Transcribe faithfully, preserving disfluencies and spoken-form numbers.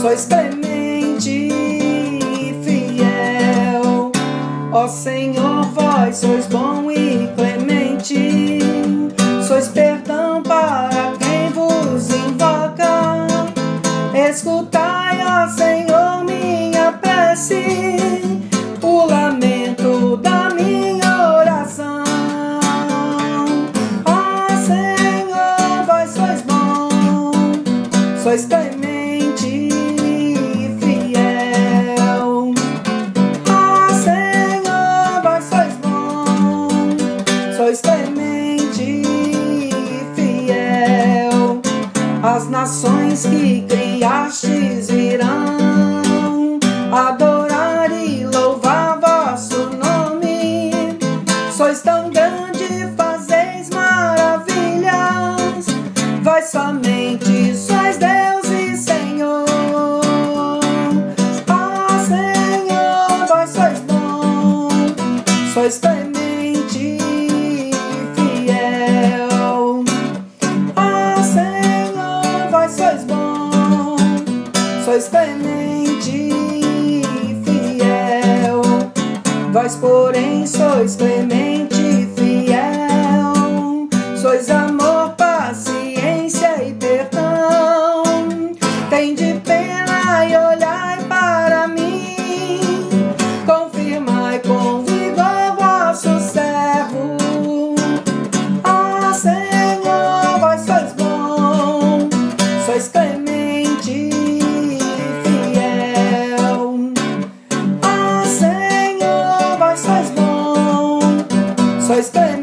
sois clemente e fiel. Ó Senhor, vós sois bom e clemente, sois perdão para quem vos invoca. Escutai, ó Senhor, minha prece, o lamento da minha oração. Ó Senhor, vós sois bom, sois clemente e fiel. Ó Senhor, vós sois bom, sois clemente e fiel. As nações que criastes virão adorar e louvar vosso nome. Sois tão grande, fazeis maravilhas, vós somente sois Deus e Senhor. Ó Senhor, vós sois bom, sois clemente e fiel. Ó Senhor, vós sois bom, sois clemente e fiel. Vós, porém, sois clemente e fiel, sois amor, paciência e perdão. Tende pena e olhai para mim, confirmai com vigor vosso servo. Ó Senhor, vós sois bom, sois clemente e fiel. Ó Senhor, vós sois bom, sois clemente